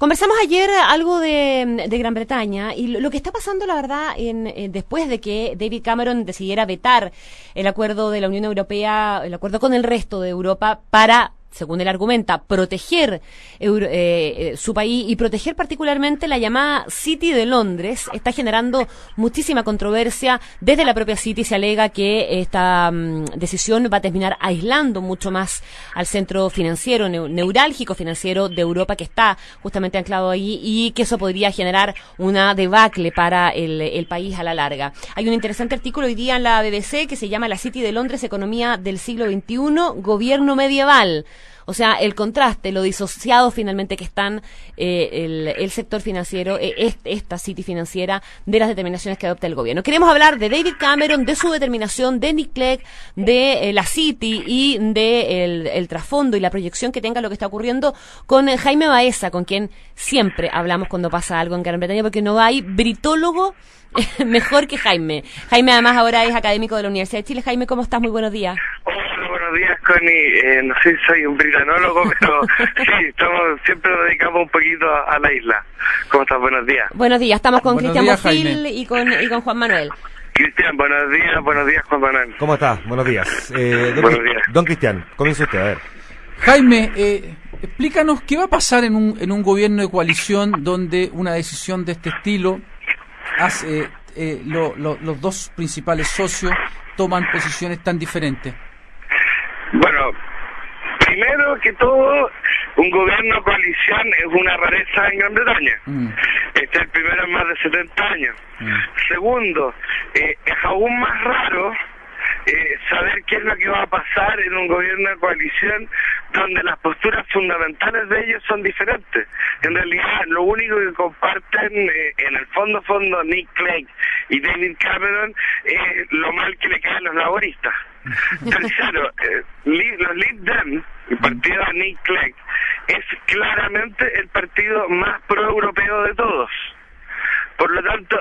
Conversamos ayer algo de Gran Bretaña y lo que está pasando, la verdad, después de que David Cameron decidiera vetar el acuerdo de la Unión Europea, el acuerdo con el resto de Europa para, según él argumenta, proteger su país y proteger particularmente la llamada City de Londres, está generando muchísima controversia. Desde la propia City se alega que esta decisión va a terminar aislando mucho más al centro financiero, neurálgico financiero de Europa, que está justamente anclado ahí, y que eso podría generar una debacle para el país a la larga. Hay un interesante artículo hoy día en la BBC que se llama La City de Londres, economía del siglo XXI, gobierno medieval. O sea, el contraste, lo disociado finalmente que están el sector financiero, esta City financiera, de las determinaciones que adopta el gobierno. Queremos hablar de David Cameron, de su determinación, de Nick Clegg, de la City y de el trasfondo y la proyección que tenga lo que está ocurriendo con Jaime Baeza, con quien siempre hablamos cuando pasa algo en Gran Bretaña, porque no hay britólogo mejor que Jaime. Jaime además ahora es académico de la Universidad de Chile. Jaime, ¿cómo estás? Muy buenos días. Hola, buenos días, Connie. No sé si soy un britanólogo, pero sí, siempre nos dedicamos un poquito a la isla. ¿Cómo estás? Buenos días. Buenos días, estamos con Cristian Bofill y con Juan Manuel. Cristian, buenos días, Juan Manuel. ¿Cómo estás? Buenos días. Buenos días. Don Cristian, comienza usted, a ver. Jaime, explícanos qué va a pasar en un gobierno de coalición donde una decisión de este estilo hace los dos principales socios toman posiciones tan diferentes. Bueno, primero que todo, un gobierno de coalición es una rareza en Gran Bretaña. Este es el primero en más de 70 años. Segundo, es aún más raro saber qué es lo que va a pasar en un gobierno de coalición donde las posturas fundamentales de ellos son diferentes. En realidad, lo único que comparten en el fondo Nick Clegg y David Cameron es lo mal que le caen a los laboristas. Tercero, los Lib Dem, el partido de Nick Clegg, es claramente el partido más pro-europeo de todos. Por lo tanto,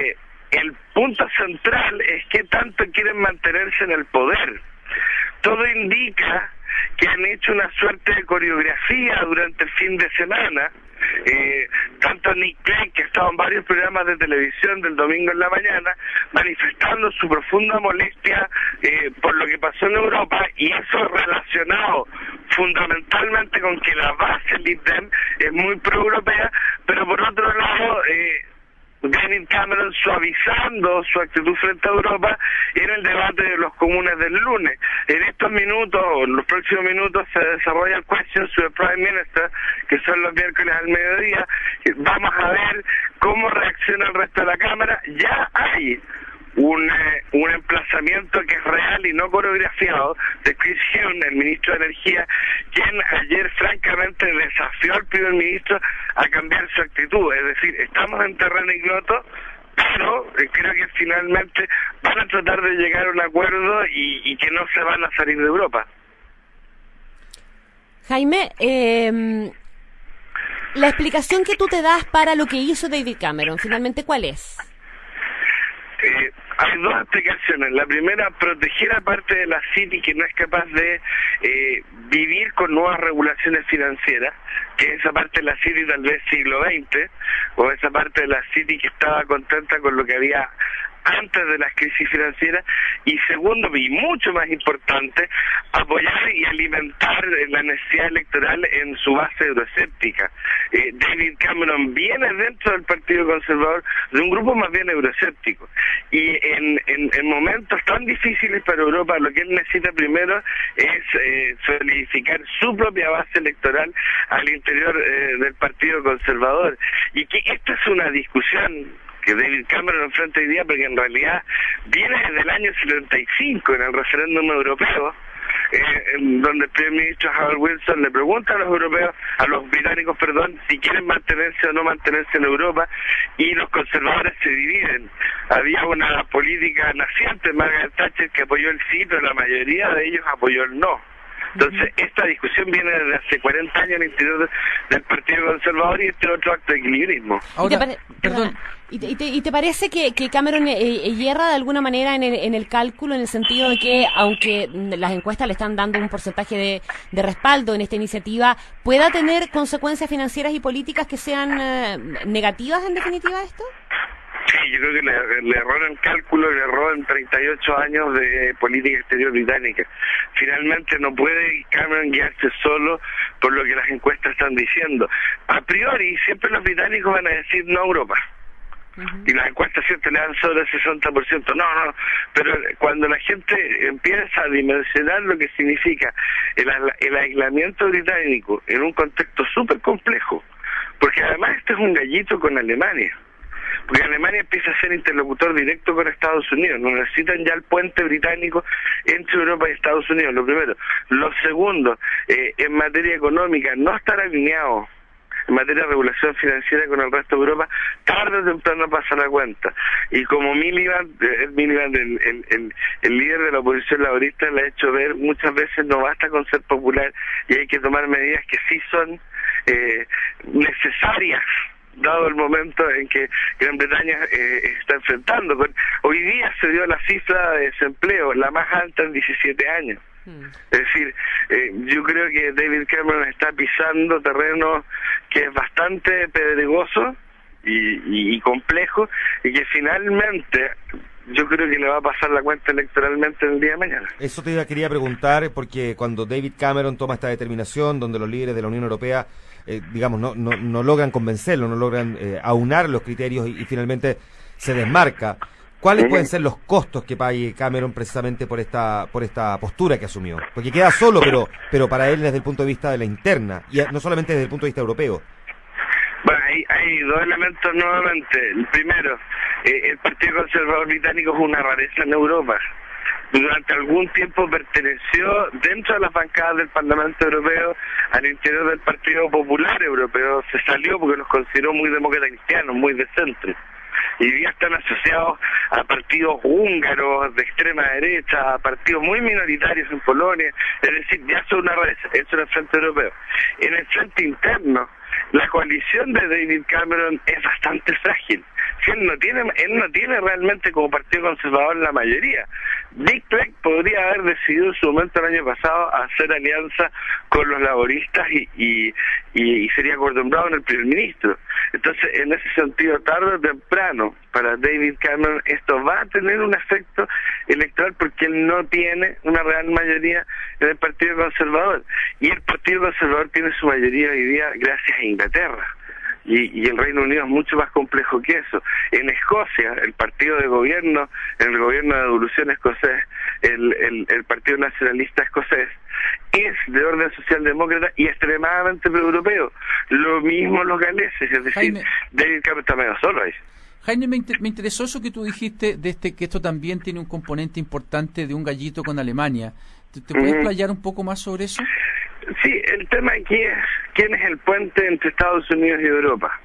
el punto central es qué tanto quieren mantenerse en el poder. Todo indica que han hecho una suerte de coreografía durante el fin de semana. Tanto Nick Clegg, que estaba en varios programas de televisión del domingo en la mañana, manifestando su profunda molestia por lo que pasó en Europa, y eso relacionado fundamentalmente con que la base Lib Dem es muy pro-europea, pero por otro lado David Cameron suavizando su actitud frente a Europa en el debate de los comunes del lunes. En estos minutos, en los próximos minutos, se desarrolla el Questions to the Prime Minister, que son los miércoles al mediodía. Vamos a ver cómo reacciona el resto de la Cámara. Ya hay un emplazamiento que es real y no coreografiado de Chris Huhne, el ministro de Energía, quien ayer francamente desafió al primer ministro a cambiar su actitud. Es decir, estamos en terreno ignoto, pero creo que finalmente van a tratar de llegar a un acuerdo y que no se van a salir de Europa. Jaime, la explicación que tú te das para lo que hizo David Cameron, finalmente, ¿cuál es? Hay dos explicaciones. La primera, proteger a parte de la City que no es capaz de vivir con nuevas regulaciones financieras, que esa parte de la City tal vez siglo XX, o esa parte de la City que estaba contenta con lo que había antes de las crisis financieras. Y segundo, y mucho más importante, apoyar y alimentar la necesidad electoral en su base euroscéptica. David Cameron viene dentro del Partido Conservador de un grupo más bien euroscéptico, y en momentos tan difíciles para Europa lo que él necesita primero es solidificar su propia base electoral al interior del Partido Conservador, y que esta es una discusión que David Cameron enfrenta hoy día, porque en realidad viene desde el año 75 en el referéndum europeo, donde el primer ministro Harold Wilson le pregunta a los europeos, a los británicos, si quieren mantenerse o no mantenerse en Europa, y los conservadores se dividen. Había una política naciente, Margaret Thatcher, que apoyó el sí, pero la mayoría de ellos apoyó el no. Entonces, esta discusión viene desde hace 40 años en el interior del Partido Conservador y este otro acto de equilibrismo. Ahora, perdón. ¿Y te parece que Cameron hierra de alguna manera en el cálculo, en el sentido de que, aunque las encuestas le están dando un porcentaje de respaldo en esta iniciativa, pueda tener consecuencias financieras y políticas que sean negativas en definitiva esto? Sí, yo creo que le erró en cálculo, le erró en 38 años de política exterior británica. Finalmente no puede Cameron guiarse solo por lo que las encuestas están diciendo. A priori, siempre los británicos van a decir no a Europa. Y las encuestas siempre le dan sobre el 60%. No, pero cuando la gente empieza a dimensionar lo que significa el aislamiento británico en un contexto súper complejo, porque además este es un gallito con Alemania. Porque Alemania empieza a ser interlocutor directo con Estados Unidos. No necesitan ya el puente británico entre Europa y Estados Unidos, lo primero. Lo segundo, en materia económica, no estar alineado en materia de regulación financiera con el resto de Europa, tarde o temprano pasa la cuenta. Y como Miliband, el líder de la oposición laborista, le ha hecho ver muchas veces no basta con ser popular y hay que tomar medidas que sí son necesarias, dado el momento en que Gran Bretaña está enfrentando. Hoy día se dio la cifra de desempleo, la más alta en 17 años. Es decir, yo creo que David Cameron está pisando terreno que es bastante pedregoso y complejo, y que finalmente yo creo que le va a pasar la cuenta electoralmente el día de mañana. Eso quería preguntar, porque cuando David Cameron toma esta determinación, donde los líderes de la Unión Europea digamos, no logran convencerlo, no logran aunar los criterios y finalmente se desmarca. ¿Cuáles pueden ser los costos que pague Cameron precisamente por esta postura que asumió? Porque queda solo, pero para él desde el punto de vista de la interna, y no solamente desde el punto de vista europeo. Bueno, hay dos elementos nuevamente. El primero, el Partido Conservador Británico es una rareza en Europa. Durante algún tiempo perteneció dentro de las bancadas del Parlamento Europeo al interior del Partido Popular Europeo. Se salió porque los consideró muy demócratas cristianos, muy de centro. Y ya están asociados a partidos húngaros de extrema derecha, a partidos muy minoritarios en Polonia. Es decir, ya son una rareza. Eso en el frente europeo. En el frente interno, la coalición de David Cameron es bastante frágil. Si él no tiene realmente como Partido Conservador la mayoría. Big Tech podría haber decidido en su momento el año pasado hacer alianza con los laboristas y sería Gordon Brown el primer ministro. Entonces, en ese sentido, tarde o temprano, para David Cameron esto va a tener un efecto electoral, porque él no tiene una real mayoría en el Partido Conservador. Y el Partido Conservador tiene su mayoría hoy día gracias a Inglaterra. Y el Reino Unido es mucho más complejo que eso. En Escocia, el partido de gobierno, en el gobierno de devolución escocés, el Partido Nacionalista Escocés, es de orden socialdemócrata y extremadamente pro-europeo. Lo mismo los galeses, es decir, Jaime, David Cameron está medio solo ahí. Jaime, me interesó eso que tú dijiste, que esto también tiene un componente importante de un gallito con Alemania. ¿Te puedes explayar un poco más sobre eso? Sí, el tema aquí es quién es el puente entre Estados Unidos y Europa.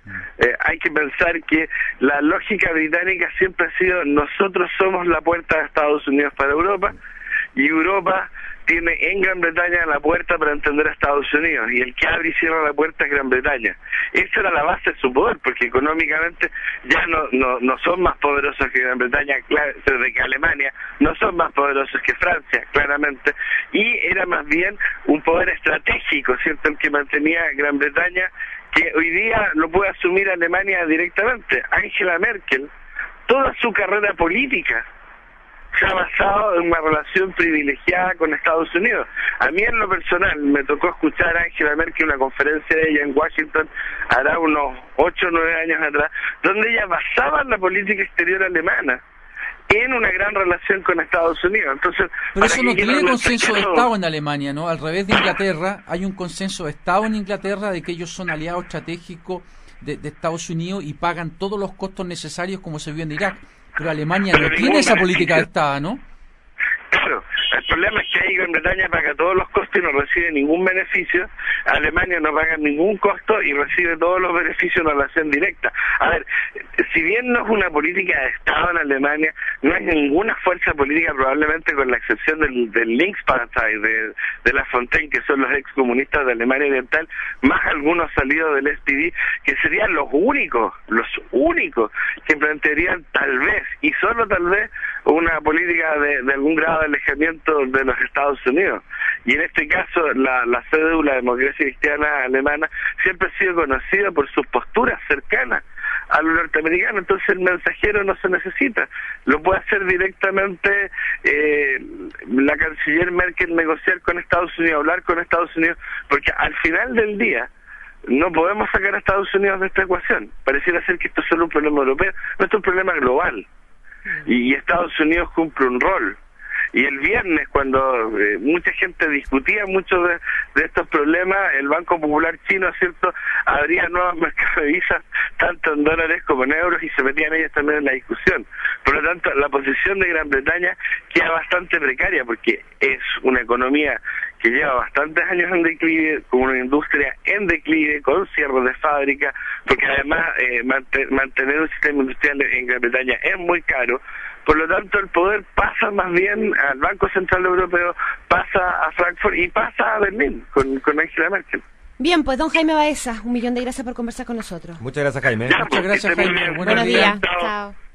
Hay que pensar que la lógica británica siempre ha sido: nosotros somos la puerta de Estados Unidos para Europa, y Europa tiene en Gran Bretaña la puerta para entender a Estados Unidos, y el que abre y cierra la puerta es Gran Bretaña. Esa era la base de su poder, porque económicamente ya no son más poderosos que Gran Bretaña, desde que Alemania no son más poderosos que Francia, claramente, y era más bien un poder estratégico, ¿cierto?, el que mantenía Gran Bretaña, que hoy día lo puede asumir Alemania directamente. Angela Merkel, toda su carrera política se ha basado en una relación privilegiada con Estados Unidos. A mí, en lo personal, me tocó escuchar a Angela Merkel una conferencia de ella en Washington hará unos 8 o 9 años atrás, donde ella basaba la política exterior alemana en una gran relación con Estados Unidos. Entonces, pero eso no tiene consenso de Estado en Alemania, ¿no? Al revés de Inglaterra, hay un consenso de Estado en Inglaterra de que ellos son aliados estratégicos de Estados Unidos y pagan todos los costos necesarios, como se vio en Irak. Pero Alemania no tiene esa política de Estado, ¿no? Claro, El problema es que ahí Gran Bretaña paga todos los costos y no recibe ningún beneficio. Alemania no paga ningún costo y recibe todos los beneficios de la relación directa. A ver, si bien no es una política de Estado en Alemania, no hay ninguna fuerza política, probablemente con la excepción del Linkspartei, de la Fontaine, que son los excomunistas de Alemania Oriental, más algunos salidos del SPD, que serían los únicos que plantearían tal vez, y solo tal vez, una política de algún grado de alejamiento de los Estados Unidos. Y en este caso, la CDU, la democracia cristiana alemana, siempre ha sido conocida por sus posturas cercanas a los norteamericanos, entonces el mensajero no se necesita, lo puede hacer directamente la canciller Merkel, negociar con Estados Unidos, hablar con Estados Unidos, porque al final del día no podemos sacar a Estados Unidos de esta ecuación. Pareciera ser que esto es solo un problema europeo, no, esto es un problema global, y Estados Unidos cumple un rol. Y el viernes, cuando mucha gente discutía mucho de estos problemas, el Banco Popular Chino, ¿cierto?, abría nuevos mercados de divisas, tanto en dólares como en euros, y se metían ellos también en la discusión. Por lo tanto, la posición de Gran Bretaña queda bastante precaria, porque es una economía que lleva bastantes años en declive, con una industria en declive, con cierres de fábrica, porque además mantener un sistema industrial en Gran Bretaña es muy caro. Por lo tanto, el poder pasa más bien al Banco Central Europeo, pasa a Frankfurt y pasa a Berlín con Angela Merkel. Bien, pues don Jaime Baeza, 1.000.000 de gracias por conversar con nosotros. Muchas gracias, Jaime. Muchas gracias, Jaime. Buenos días. Chao.